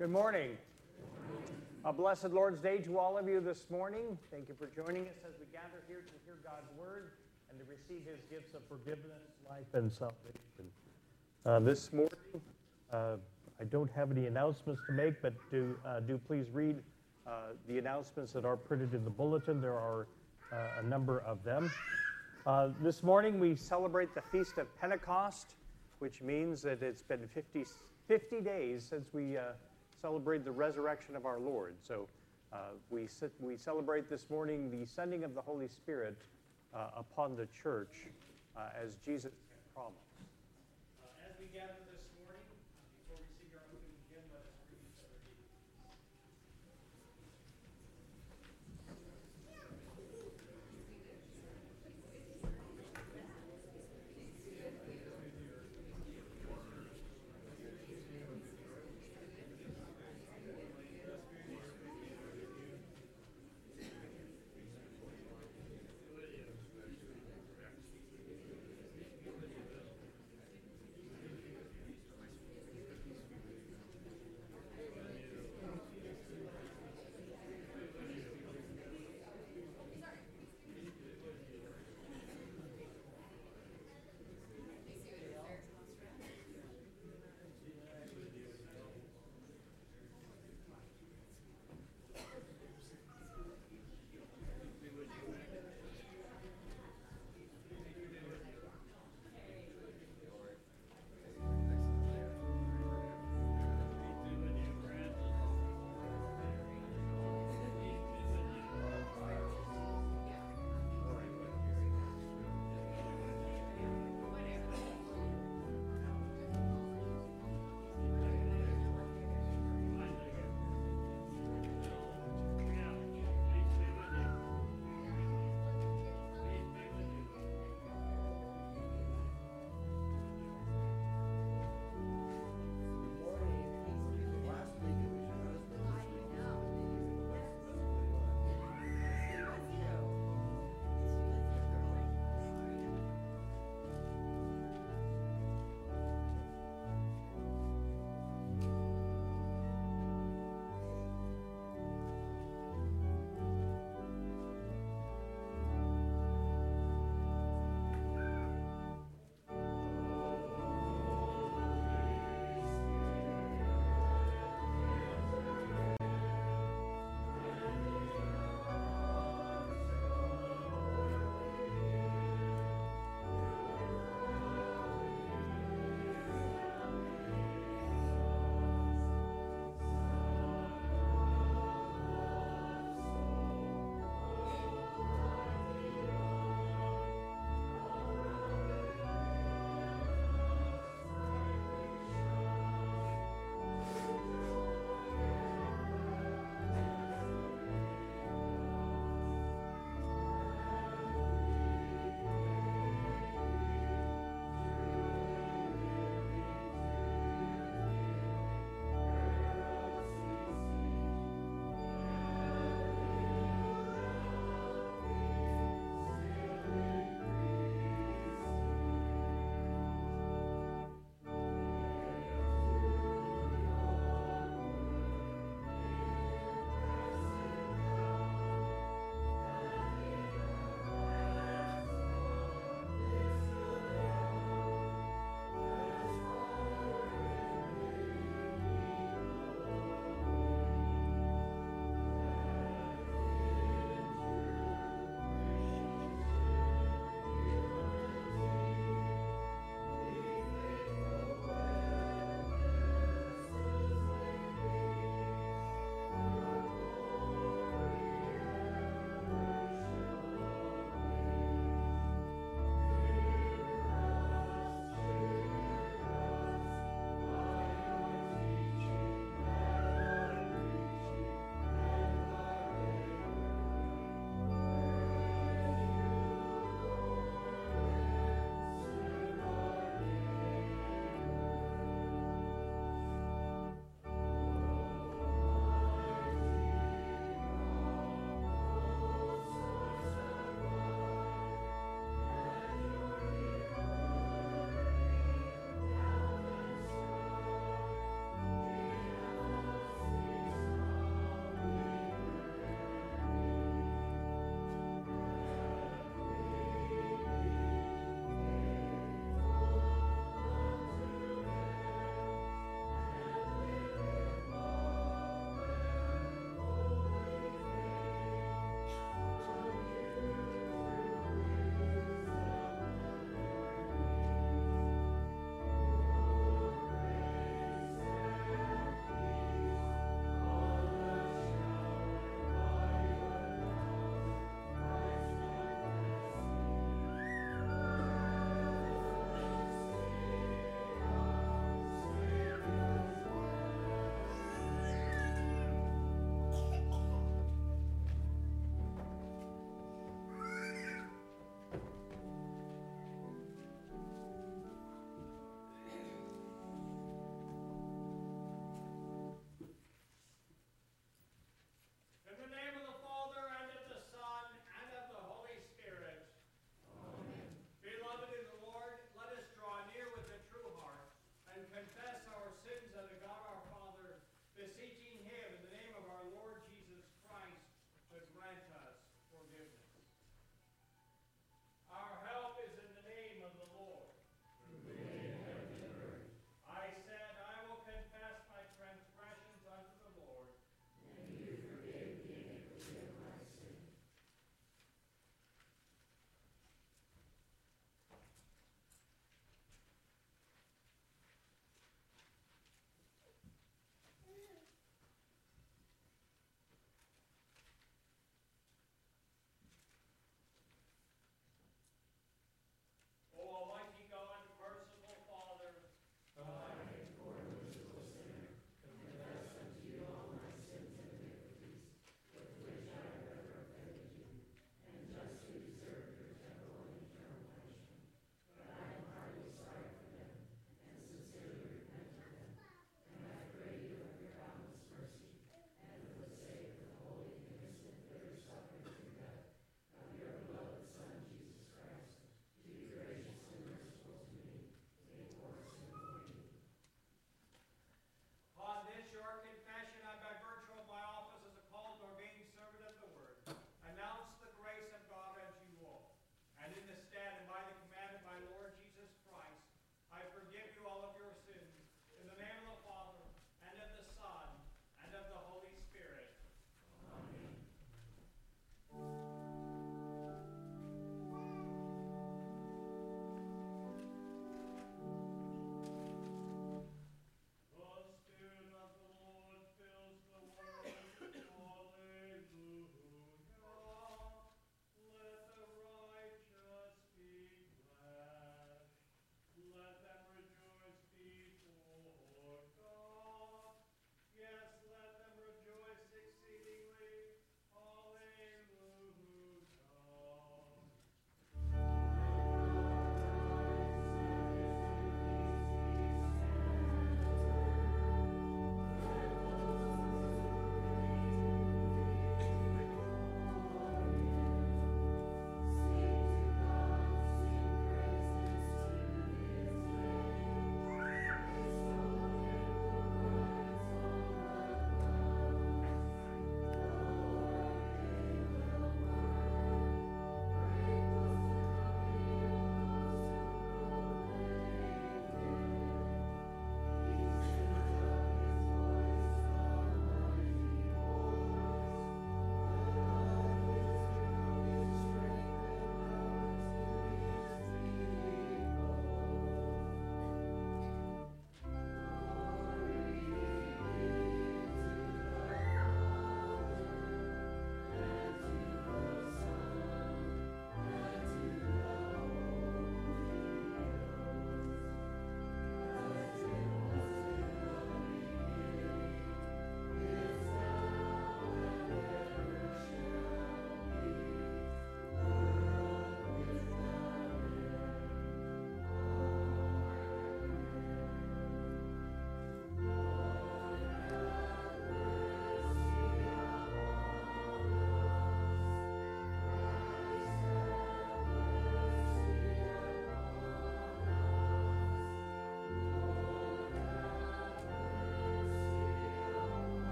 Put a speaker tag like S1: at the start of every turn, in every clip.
S1: Good morning. A blessed Lord's Day to all of you this morning. Thank you for joining us as we gather here to hear God's Word and to receive His gifts of forgiveness, life, and salvation. This morning, I don't have any announcements to make, but do please read the announcements that are printed in the bulletin. There are a number of them. This morning, we celebrate the Feast of Pentecost, which means that it's been 50 days since we celebrate the resurrection of our Lord. So we celebrate this morning the sending of the Holy Spirit upon the church as Jesus promised. As we gather this morning, before we sing our opening hymn, let us read each other.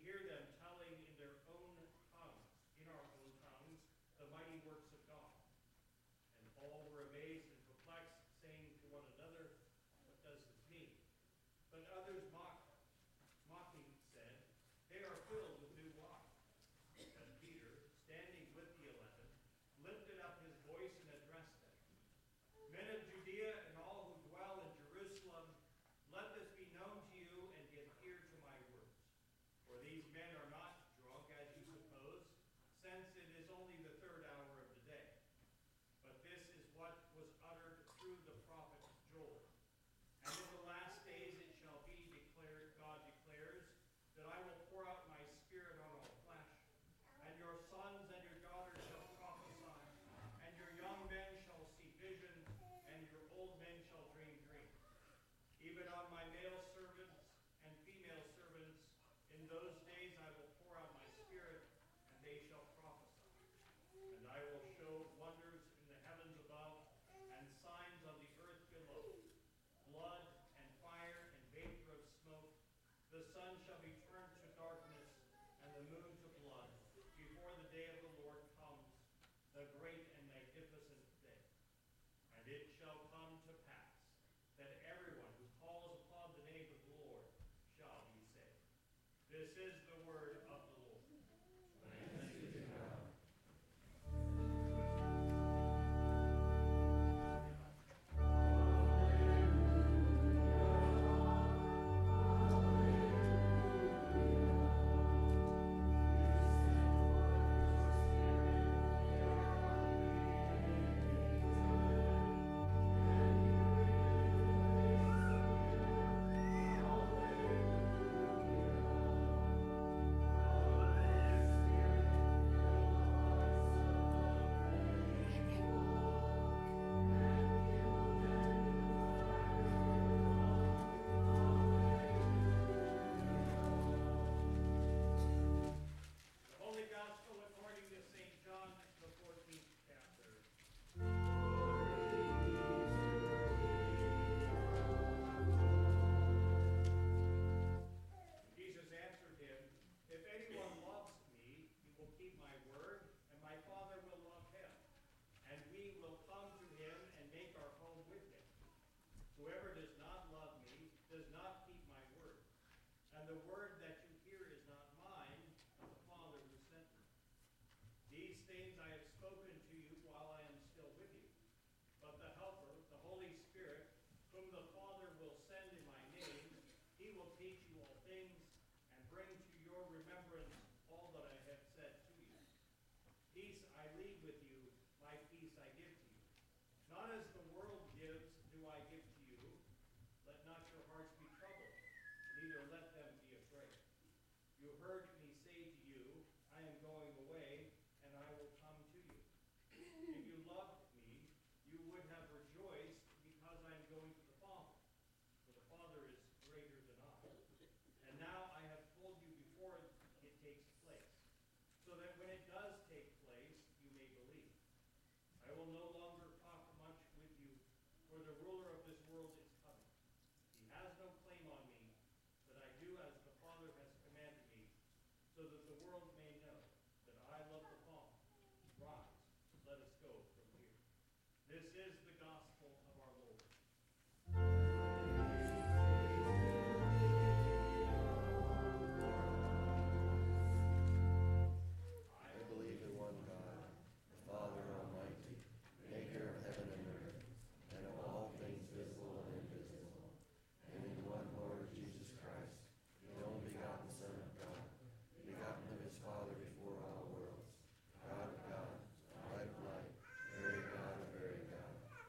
S1: hear them telling in their own tongues, in our own tongues, the mighty works of God. And all were amazed and perplexed, saying to one another, what does this mean? But others mocking said, they are filled with new wine. And Peter, standing with the 11, lifted up his voice and addressed them. Men of Judea and all who dwell in Jerusalem, let this be known to you and give ear to my words. For these men are not drunk, as you suppose, since it is only the third hour of the day. But this is what was uttered through the prophet Joel. And in the last days it shall be declared, God declares, that I will pour out my spirit on all flesh, and your sons and your daughters shall prophesy, and your young men shall see visions, and your old men shall dream dreams. Even on my male servants and female servants, in those days I will pour out my spirit, and they shall prophesy. And I will show wonders in the heavens above, and signs on the earth below, blood and fire and vapor of smoke. The sun shall be turned to darkness, and the moon to blood, before the day of the Lord comes, the great and magnificent day. And it shall come to pass that everyone who calls upon the name of the Lord shall be saved. This is the word of the Lord. Thanks be to God. Whoever does not love me does not keep my word. And the word that you hear is not mine, but the Father who sent me. These things I have spoken to you while I am still with you. But the Helper, the Holy Spirit, whom the Father will send in my name, he will teach you all things and bring to your remembrance all that I have said to you. Peace I leave with you, my peace I give to you. Not as the world gives, do I give to you. Let not your hearts be troubled, neither let them be afraid. You heard me say to you, I am going away, and I will come to you. If you loved me, you would have rejoiced because I am going to the Father, for the Father is greater than I. And now I have told you before it takes place, so that when it does take place, you may believe. I will no longer talk much with you, for the ruler of this world is coming. He has no claim on me, but I do as the Father has commanded me, so that the world may know that I love the Father. Rise, let us go from here. This is the gospel of our Lord.
S2: I believe in one God, the Father Almighty, maker of heaven and earth, and of all things visible and invisible, and in one Lord Jesus Christ, the only begotten Son of God, begotten of his Father before all worlds, God of God, light of light, very God of very God,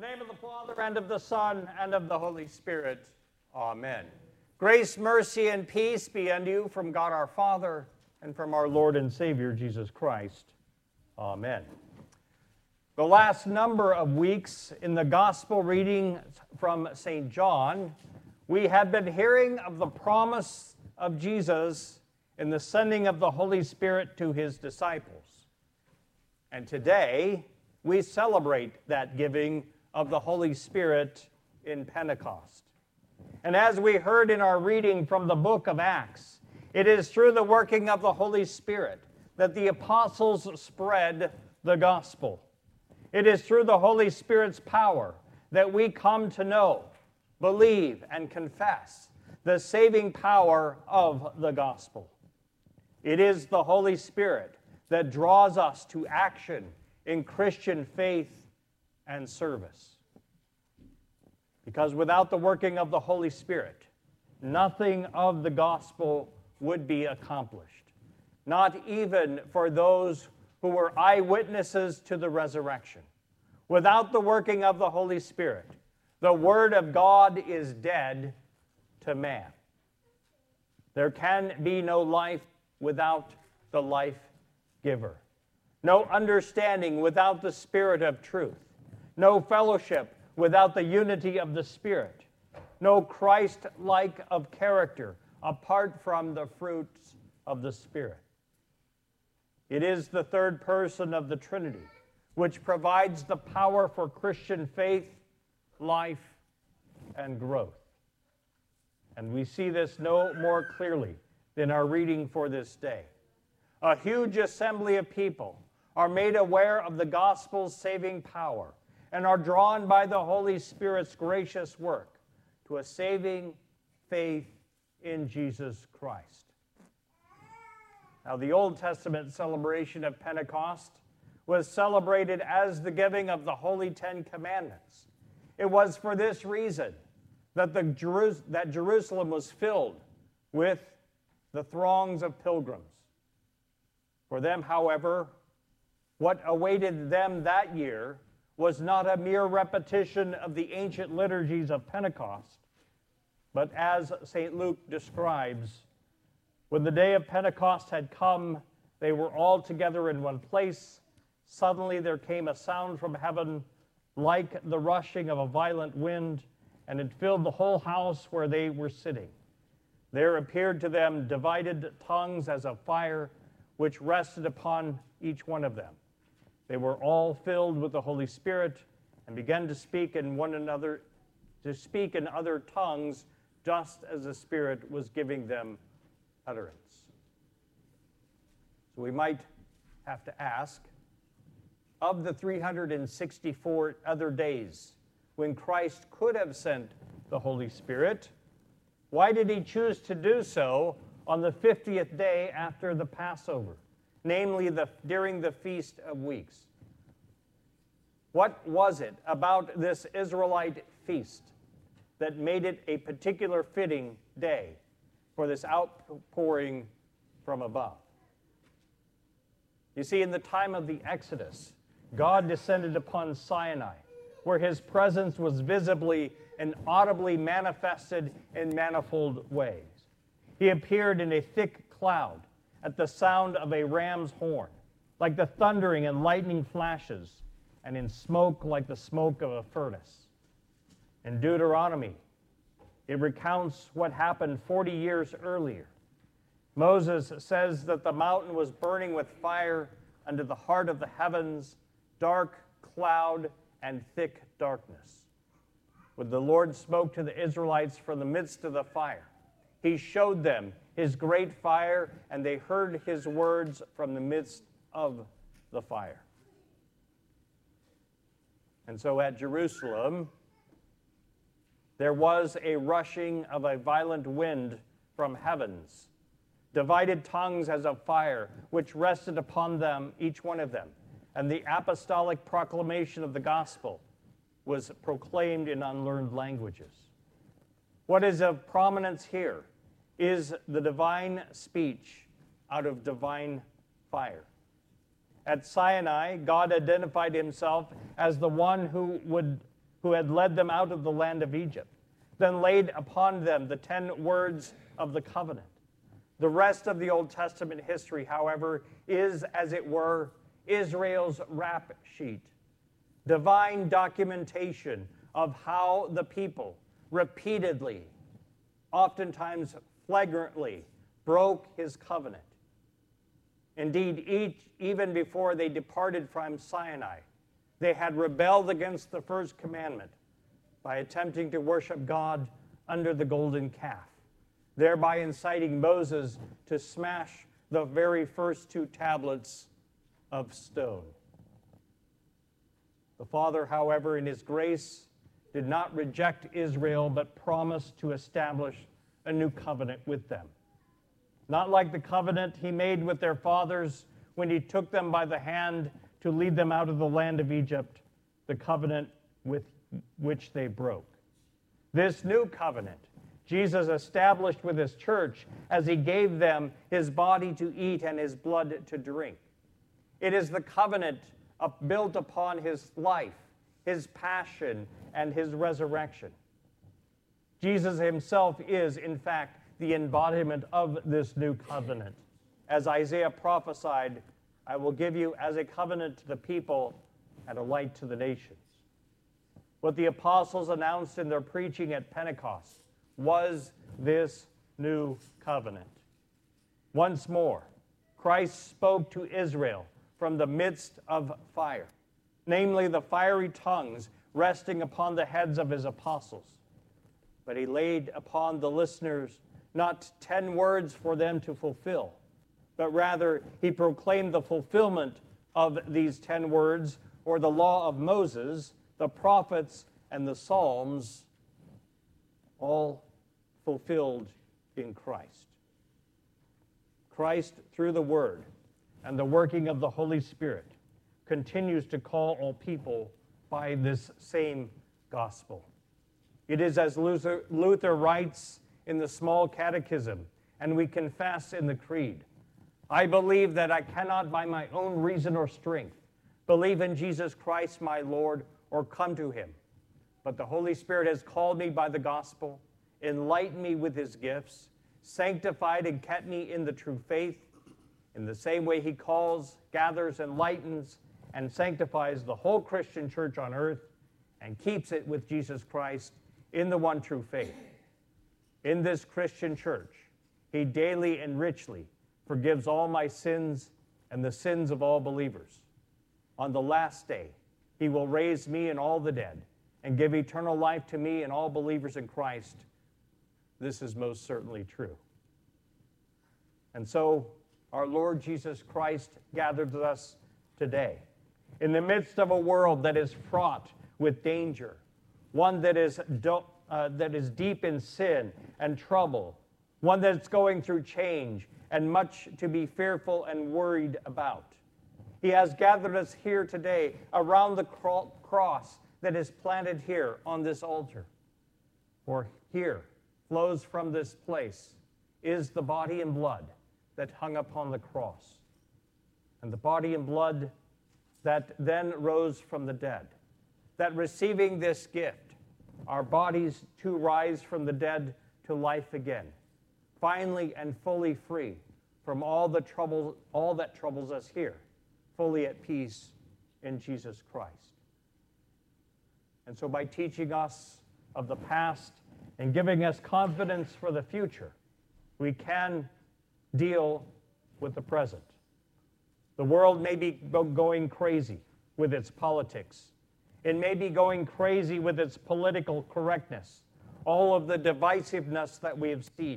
S1: the name of the Father, and of the Son, and of the Holy Spirit. Amen. Grace, mercy, and peace be unto you from God our Father, and from our Lord and Savior, Jesus Christ. Amen. The last number of weeks in the Gospel reading from St. John, we have been hearing of the promise of Jesus in the sending of the Holy Spirit to his disciples. And today, we celebrate that giving of the Holy Spirit in Pentecost. And as we heard in our reading from the book of Acts, it is through the working of the Holy Spirit that the apostles spread the gospel. It is through the Holy Spirit's power that we come to know, believe, and confess the saving power of the gospel. It is the Holy Spirit that draws us to action in Christian faith and service. Because without the working of the Holy Spirit, nothing of the gospel would be accomplished, not even for those who were eyewitnesses to the resurrection. Without the working of the Holy Spirit, the Word of God is dead to man. There can be no life without the life giver, no understanding without the Spirit of truth, no fellowship without the unity of the Spirit, no Christ-like of character apart from the fruits of the Spirit. It is the third person of the Trinity which provides the power for Christian faith, life, and growth. And we see this no more clearly than our reading for this day. A huge assembly of people are made aware of the gospel's saving power and are drawn by the Holy Spirit's gracious work to a saving faith in Jesus Christ. Now, the Old Testament celebration of Pentecost was celebrated as the giving of the Holy Ten Commandments. It was for this reason that Jerusalem was filled with the throngs of pilgrims. For them, however, what awaited them that year was not a mere repetition of the ancient liturgies of Pentecost, but as St. Luke describes, when the day of Pentecost had come, they were all together in one place. Suddenly there came a sound from heaven like the rushing of a violent wind, and it filled the whole house where they were sitting. There appeared to them divided tongues as of fire, which rested upon each one of them. They were all filled with the Holy Spirit and began to speak in other tongues, just as the Spirit was giving them utterance. So we might have to ask, of the 364 other days when Christ could have sent the Holy Spirit, why did he choose to do so on the 50th day after the Passover, namely during the Feast of Weeks? What was it about this Israelite feast that made it a particular fitting day for this outpouring from above? You see, in the time of the Exodus, God descended upon Sinai, where his presence was visibly and audibly manifested in manifold ways. He appeared in a thick cloud at the sound of a ram's horn, like the thundering and lightning flashes, and in smoke like the smoke of a furnace. In Deuteronomy, it recounts what happened 40 years earlier. Moses says that the mountain was burning with fire under the heart of the heavens, dark cloud and thick darkness. When the Lord spoke to the Israelites from the midst of the fire, he showed them his great fire, and they heard his words from the midst of the fire. And so at Jerusalem, there was a rushing of a violent wind from heavens, divided tongues as of fire, which rested upon them, each one of them. And the apostolic proclamation of the gospel was proclaimed in unlearned languages. What is of prominence here is the divine speech out of divine fire. At Sinai, God identified himself as the one who would who had led them out of the land of Egypt, then laid upon them the 10 words of the covenant. The rest of the Old Testament history, however, is, as it were, Israel's rap sheet, divine documentation of how the people repeatedly, oftentimes flagrantly, broke his covenant. Indeed, even before they departed from Sinai, they had rebelled against the first commandment by attempting to worship God under the golden calf, thereby inciting Moses to smash the very first 2 tablets of stone. The Father, however, in his grace, did not reject Israel, but promised to establish a new covenant with them. Not like the covenant he made with their fathers when he took them by the hand to lead them out of the land of Egypt, the covenant with which they broke. This new covenant Jesus established with his church as he gave them his body to eat and his blood to drink. It is the covenant built upon his life, his passion, and his resurrection. Jesus himself is, in fact, the embodiment of this new covenant. As Isaiah prophesied, I will give you as a covenant to the people and a light to the nations. What the apostles announced in their preaching at Pentecost was this new covenant. Once more, Christ spoke to Israel from the midst of fire, namely the fiery tongues resting upon the heads of his apostles. But he laid upon the listeners not 10 words for them to fulfill, but rather he proclaimed the fulfillment of these 10 words, or the law of Moses, the prophets, and the Psalms, all fulfilled in Christ. Christ, through the Word and the working of the Holy Spirit, continues to call all people by this same gospel. It is as Luther writes in the Small Catechism, and we confess in the Creed, I believe that I cannot by my own reason or strength believe in Jesus Christ my Lord or come to him. But the Holy Spirit has called me by the gospel, enlightened me with his gifts, sanctified and kept me in the true faith. In the same way he calls, gathers, enlightens, and sanctifies the whole Christian church on earth and keeps it with Jesus Christ in the one true faith. In this Christian church, he daily and richly forgives all my sins and the sins of all believers. On the last day, he will raise me and all the dead and give eternal life to me and all believers in Christ. This is most certainly true. And so, our Lord Jesus Christ gathered with us today in the midst of a world that is fraught with danger, one that is deep in sin and trouble, one that's going through change and much to be fearful and worried about. He has gathered us here today around the cross that is planted here on this altar. For here flows from this place is the body and blood that hung upon the cross, and the body and blood that then rose from the dead, that receiving this gift, our bodies too rise from the dead to life again, finally and fully free from all that troubles us here, fully at peace in Jesus Christ. And so by teaching us of the past and giving us confidence for the future, we can deal with the present. The world may be going crazy with its politics. It may be going crazy with its political correctness, all of the divisiveness that we have seen.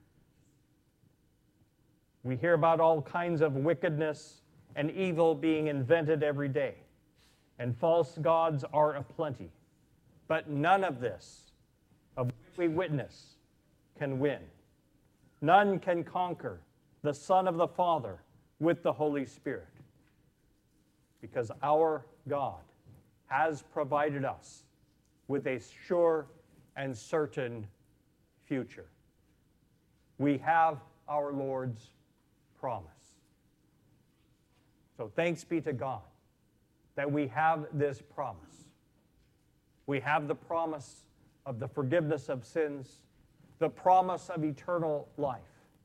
S1: We hear about all kinds of wickedness and evil being invented every day, and false gods are aplenty. But none of this, of which we witness, can win. None can conquer the Son of the Father with the Holy Spirit, because our God has provided us with a sure and certain future. We have our Lord's promise. So thanks be to God that we have this promise. we have the promise of the forgiveness of sins, the promise of eternal life.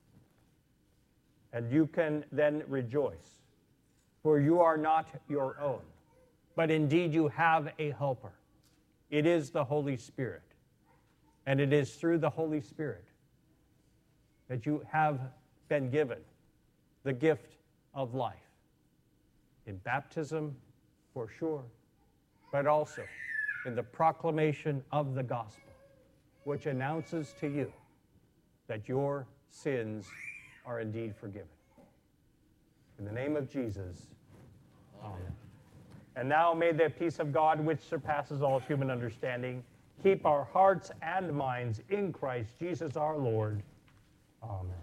S1: And you can then rejoice, for you are not your own, but indeed you have a helper. It is the Holy Spirit. And it is through the Holy Spirit that you have been given the gift of life. In baptism, for sure, but also in the proclamation of the gospel, which announces to you that your sins are indeed forgiven. In the name of Jesus, amen. And now may the peace of God, which surpasses all human understanding, keep our hearts and minds in Christ Jesus our Lord. Amen.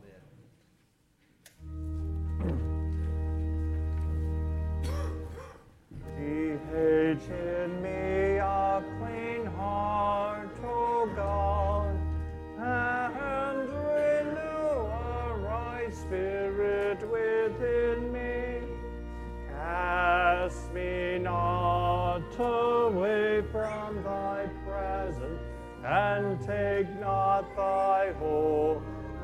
S1: Create in me a clean heart, O God, and renew a right spirit within me. Cast me not away from thy presence, and take not thy Holy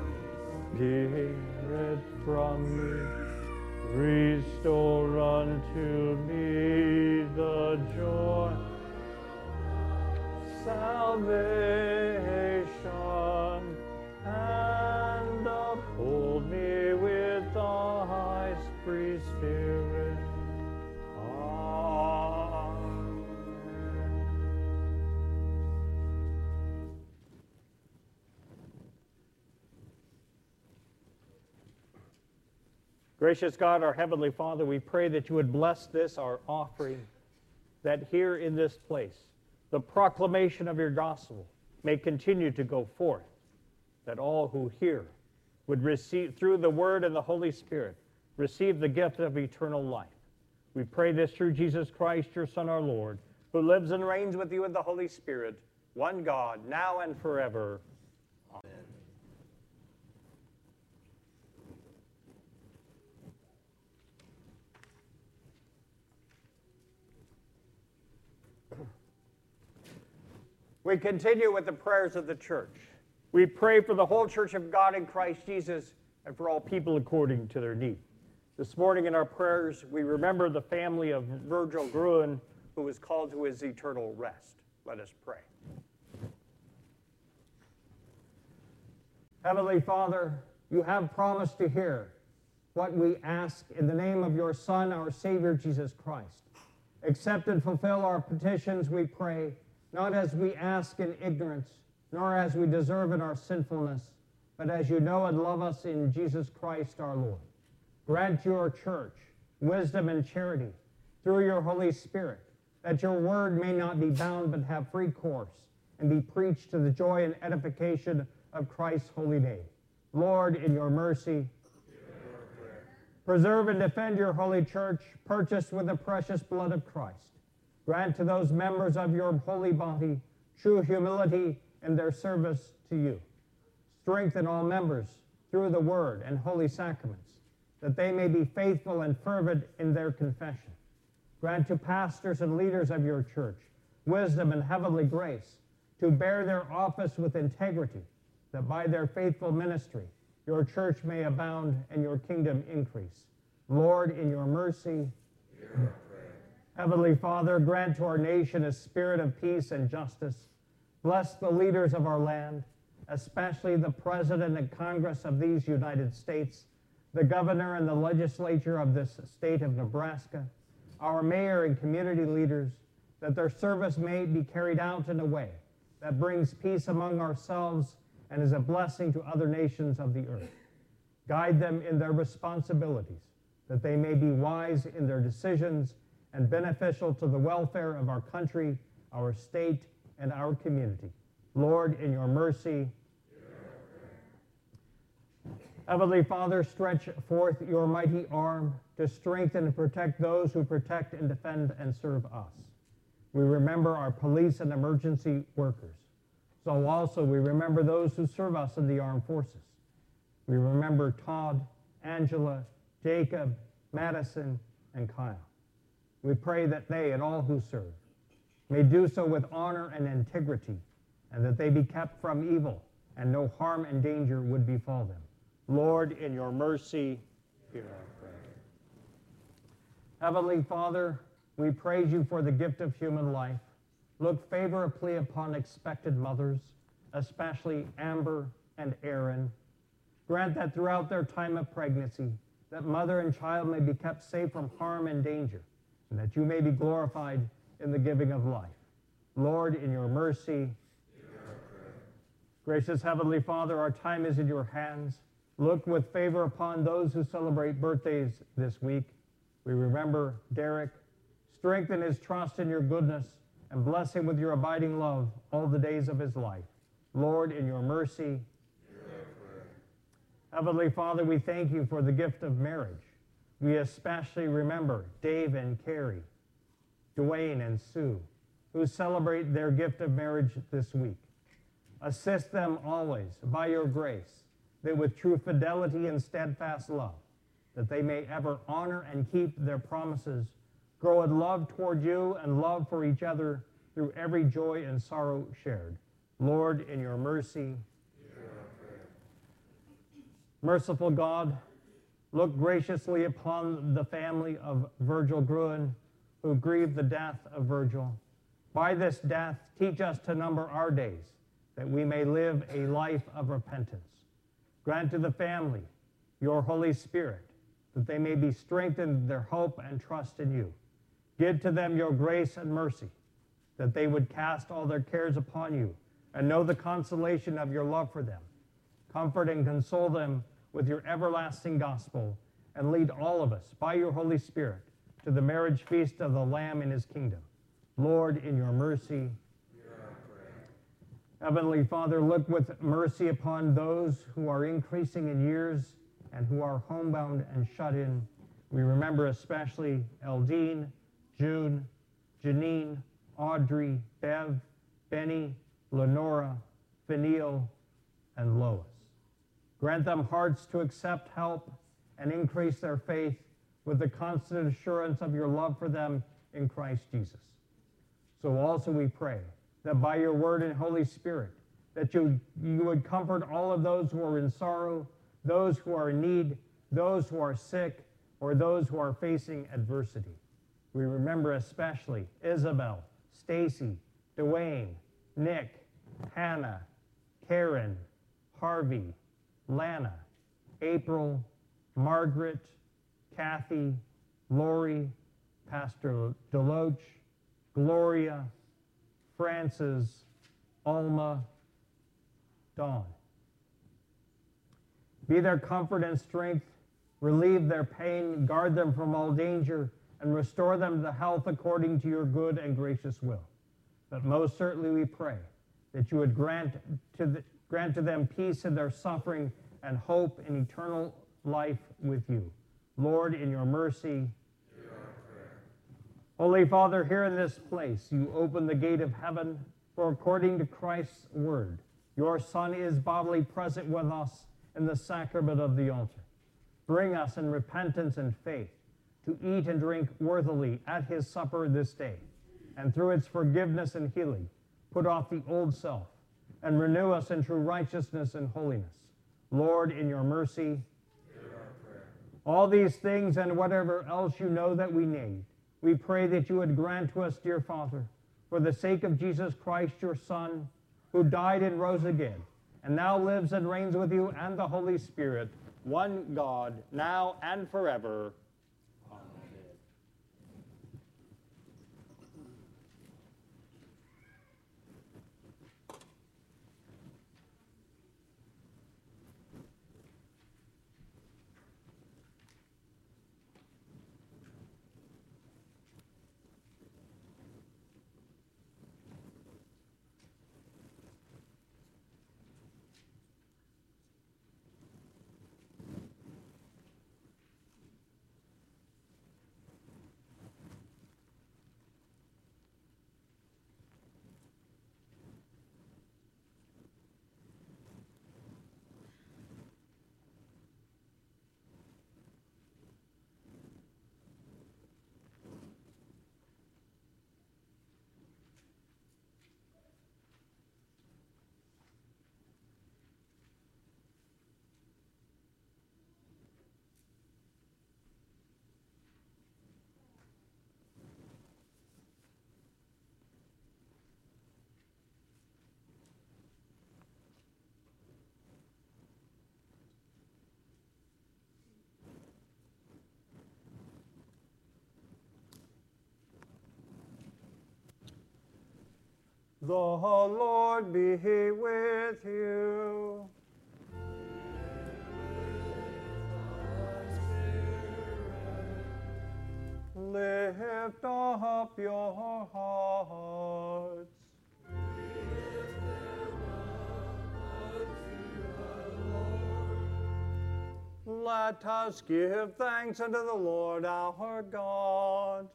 S1: Spirit from me. Restore unto me the joy of salvation, and uphold me with thy free spirit. Amen. Gracious God, our Heavenly Father, we pray that you would bless this, our offering, that here in this place, the proclamation of your gospel may continue to go forth, that all who hear would receive, through the Word and the Holy Spirit, receive the gift of eternal life. We pray this through Jesus Christ, your Son, our Lord, who lives and reigns with you in the Holy Spirit, one God, now and forever. Amen. We continue with the prayers of the church. We pray for the whole church of God in Christ Jesus and for all people according to their need. This morning in our prayers, we remember the family of Virgil Gruen, who was called to his eternal rest. Let us pray. Heavenly Father, you have promised to hear what we ask in the name of your Son, our Savior, Jesus Christ. Accept and fulfill our petitions, we pray, not as we ask in ignorance, nor as we deserve in our sinfulness, but as you know and love us in Jesus Christ our Lord. Grant your church wisdom and charity through your Holy Spirit, that your word may not be bound but have free course, and be preached to the joy and edification of Christ's holy name. Lord, in your mercy, preserve and defend your holy church, purchased with the precious blood of Christ. Grant to those members of your holy body true humility in their service to you. Strengthen all members through the word and holy sacraments, that they may be faithful and fervent in their confession. Grant to pastors and leaders of your church wisdom and heavenly grace to bear their office with integrity, that by their faithful ministry your church may abound and your kingdom increase. Lord, in your mercy, hear our prayer. Heavenly Father, grant to our nation a spirit of peace and justice. Bless the leaders of our land, especially the President and Congress of these United States, the Governor and the legislature of this state of Nebraska, our mayor and community leaders, that their service may be carried out in a way that brings peace among ourselves and is a blessing to other nations of the earth. Guide them in their responsibilities, that they may be wise in their decisions and beneficial to the welfare of our country, our state, and our community. Lord, in your mercy, Heavenly Father, stretch forth your mighty arm to strengthen and protect those who protect and defend and serve us. We remember our police and emergency workers. So also we remember those who serve us in the armed forces. We remember Todd, Angela, Jacob, Madison, and Kyle. We pray that they and all who serve may do so with honor and integrity, and that they be kept from evil, and no harm and danger would befall them. Lord, in your mercy, hear our prayer. Heavenly Father, we praise you for the gift of human life. Look favorably upon expected mothers, especially Amber and Aaron. Grant that throughout their time of pregnancy, that mother and child may be kept safe from harm and danger, and that you may be glorified in the giving of life. Lord, in your mercy, hear our prayer. Gracious Heavenly Father, our time is in your hands. Look with favor upon those who celebrate birthdays this week. We remember Derek. Strengthen his trust in your goodness and bless him with your abiding love all the days of his life. Lord, in your mercy, hear our prayer. Heavenly Father, we thank you for the gift of marriage. We especially remember Dave and Carrie, Dwayne and Sue, who celebrate their gift of marriage this week. Assist them always by your grace, that with true fidelity and steadfast love, that they may ever honor and keep their promises, grow in love toward you and love for each other through every joy and sorrow shared. Lord, in your mercy, hear our prayer. Merciful God, look graciously upon the family of Virgil Gruen, who grieved the death of Virgil. By this death, teach us to number our days, that we may live a life of repentance. Grant to the family your Holy Spirit, that they may be strengthened in their hope and trust in you. Give to them your grace and mercy, that they would cast all their cares upon you and know the consolation of your love for them. Comfort and console them with your everlasting gospel, and lead all of us by your Holy Spirit to the marriage feast of the Lamb in his kingdom. Lord, in your mercy, hear our prayer. Heavenly Father, look with mercy upon those who are increasing in years and who are homebound and shut in. We remember especially Eldine, June, Janine, Audrey, Bev, Benny, Lenora, Finiel, and Lois. Grant them hearts to accept help and increase their faith with the constant assurance of your love for them in Christ Jesus. So also we pray that by your word and Holy Spirit, that you would comfort all of those who are in sorrow, those who are in need, those who are sick, or those who are facing adversity. We remember especially Isabel, Stacy, Dwayne, Nick, Hannah, Karen, Harvey, Lana, April, Margaret, Kathy, Lori, Pastor Deloach, Gloria, Francis, Alma, Dawn. Be their comfort and strength, relieve their pain, guard them from all danger, and restore them to health according to your good and gracious will. But most certainly we pray that you would grant to them peace in their suffering and hope in eternal life with you. Lord, in your mercy, hear our prayer. Holy Father, here in this place, you open the gate of heaven, for according to Christ's word, your Son is bodily present with us in the sacrament of the altar. Bring us in repentance and faith to eat and drink worthily at his supper this day, and through its forgiveness and healing, put off the old self and renew us in true righteousness and holiness. Lord, in your mercy, hear our prayer. All these things and whatever else you know that we need, we pray that you would grant to us, dear Father, for the sake of Jesus Christ, your Son, who died and rose again, and now lives and reigns with you and the Holy Spirit, one God, now and forever. The Lord be with you. Lift up your hearts. Let us give thanks unto the Lord our God.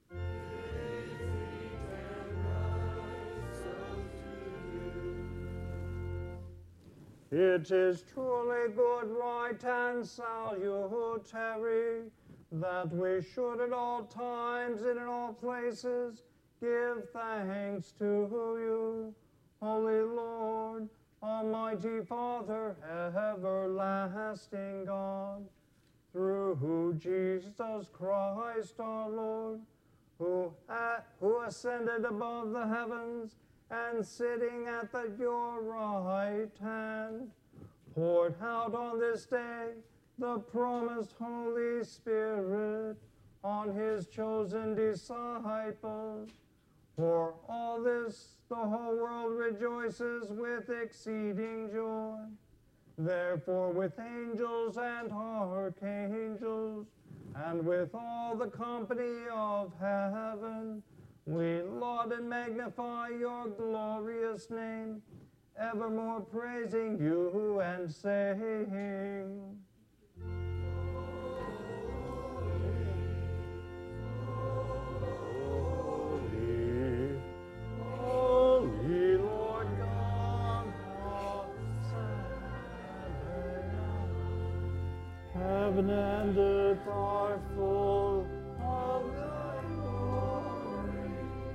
S1: It is truly good, right, and salutary that we should at all times and in all places give thanks to you, Holy Lord, Almighty Father, everlasting God, through Jesus Christ our Lord, who ascended above the heavens and sitting at your right hand, poured out on this day the promised Holy Spirit on his chosen disciples. For all this the whole world rejoices with exceeding joy. Therefore with angels and archangels, and with all the company of heaven, we laud and magnify your glorious name, evermore praising you and saying, Holy, holy Lord God of Sabaoth. Heaven and earth are full of thy glory.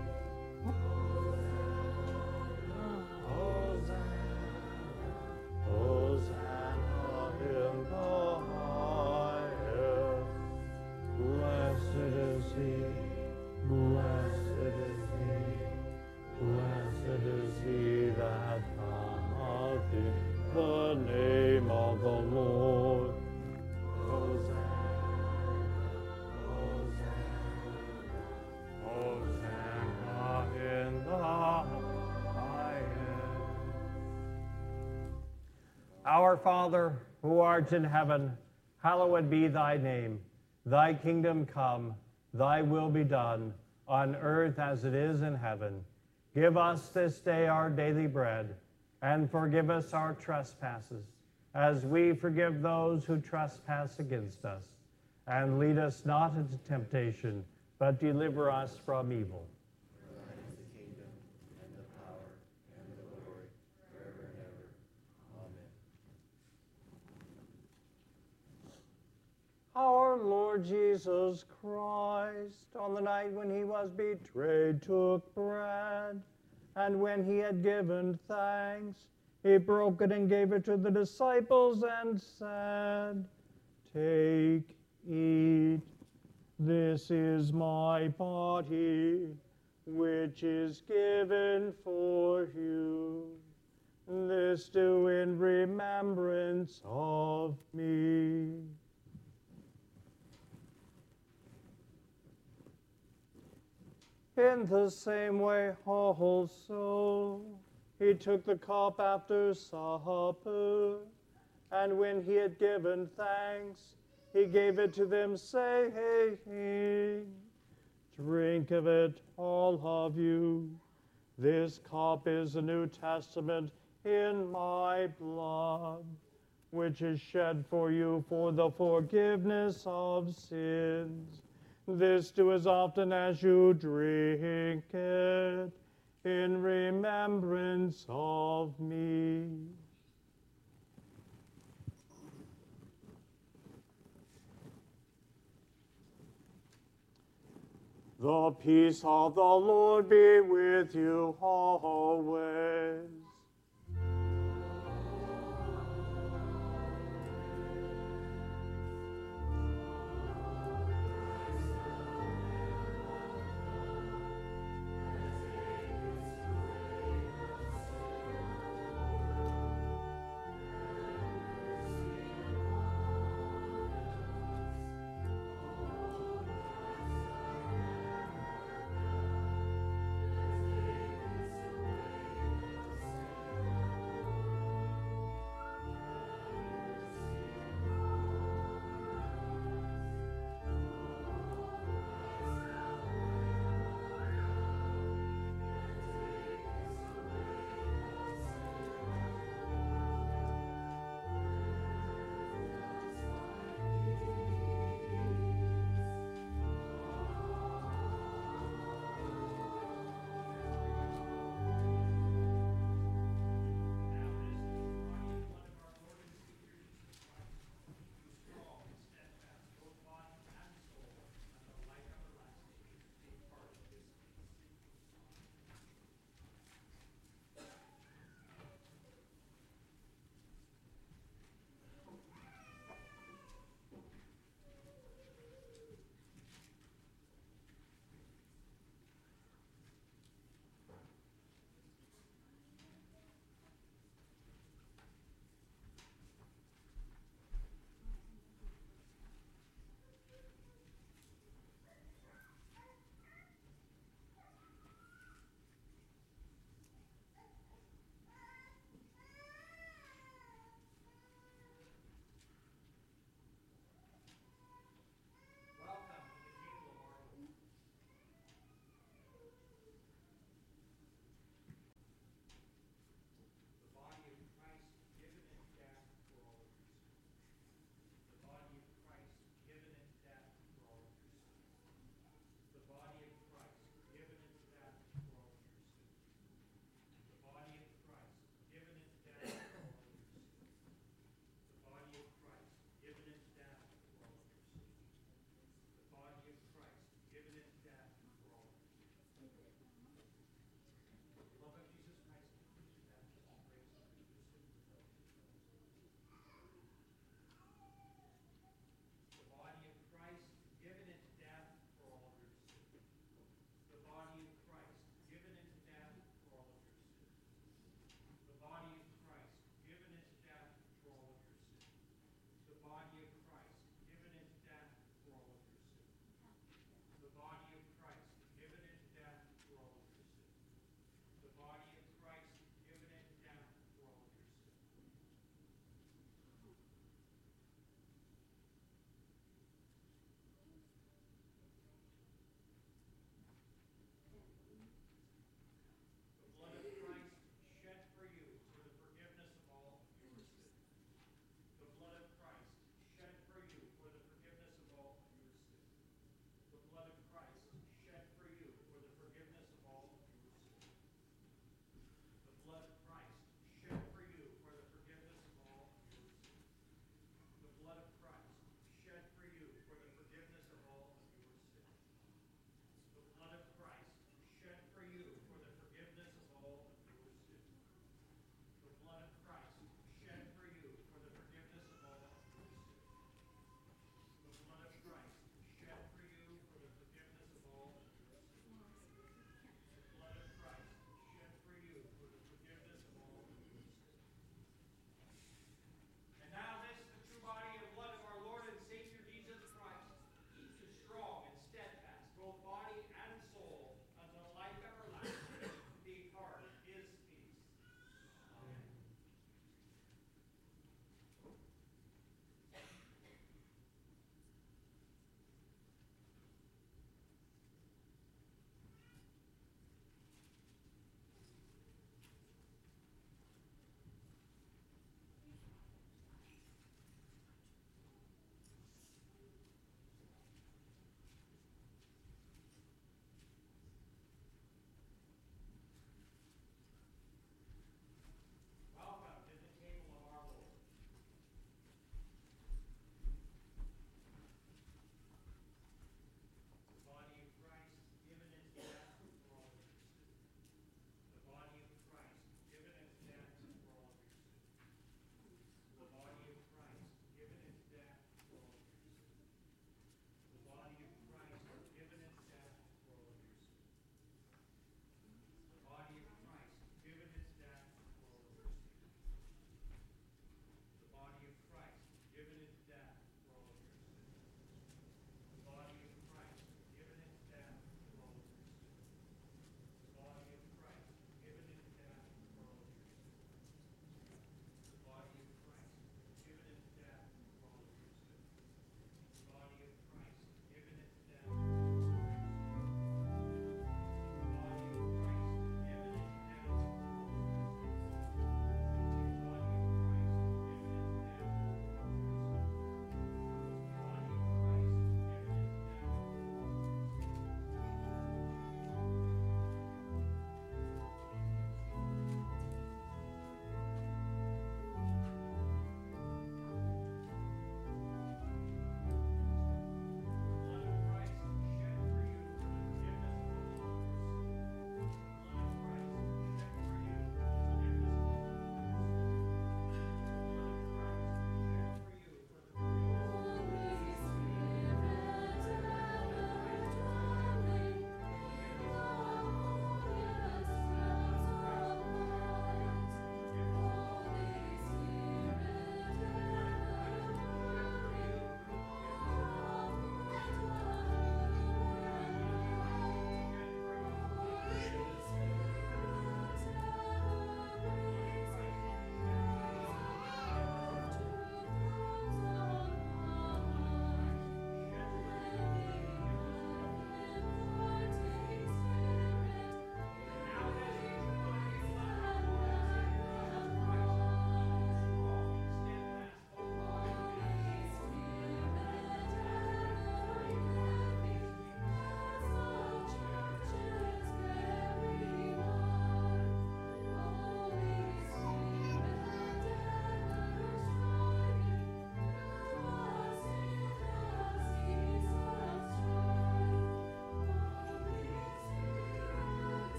S1: Hosanna, Hosanna in the highest. Blessed is he, blessed is he, blessed is he that cometh in the name of the Lord. Hosanna, Hosanna, Hosanna in the highest. Our Father, who art in heaven, hallowed be thy name. Thy kingdom come, thy will be done, on earth as it is in heaven. Give us this day our daily bread, and forgive us our trespasses, as we forgive those who trespass against us. And lead us not into temptation, but deliver us from evil.
S2: For thine is the kingdom, and the power, and the glory, forever and ever. Amen.
S1: Our Lord Jesus Christ, on the night when he was betrayed, took bread, and when he had given thanks, he broke it and gave it to the disciples and said, Take, eat, this is my body, which is given for you. This do in remembrance of me. In the same way also, he took the cup after supper, and when he had given thanks, he gave it to them, saying, Drink of it, all of you. This cup is the New Testament in my blood, which is shed for you for the forgiveness of sins. This do as often as you drink it, in remembrance of me. The peace of the Lord be with you always.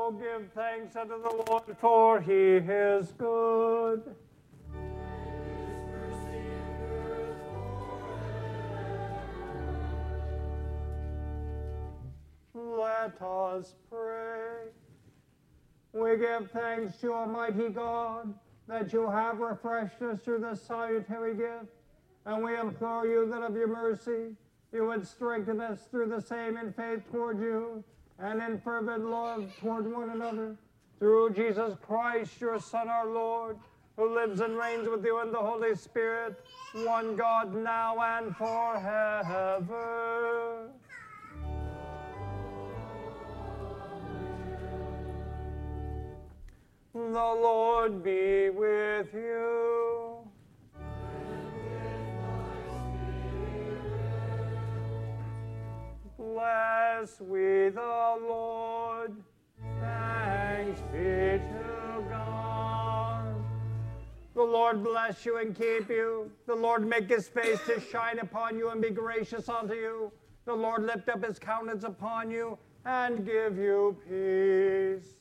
S1: Oh, give thanks unto the Lord, for he is good. Let us pray. We give thanks to Almighty God that you have refreshed us through this salutary gift, and we implore you that of your mercy you would strengthen us through the same in faith toward you and in fervent love toward one another, through Jesus Christ, your Son, our Lord, who lives and reigns with you in the Holy Spirit, one God, now and forever. The Lord be with you. Bless we the Lord. Thanks be to God. The Lord bless you and keep you. The Lord make his face to shine upon you and be gracious unto you. The Lord lift up his countenance upon you and give you peace.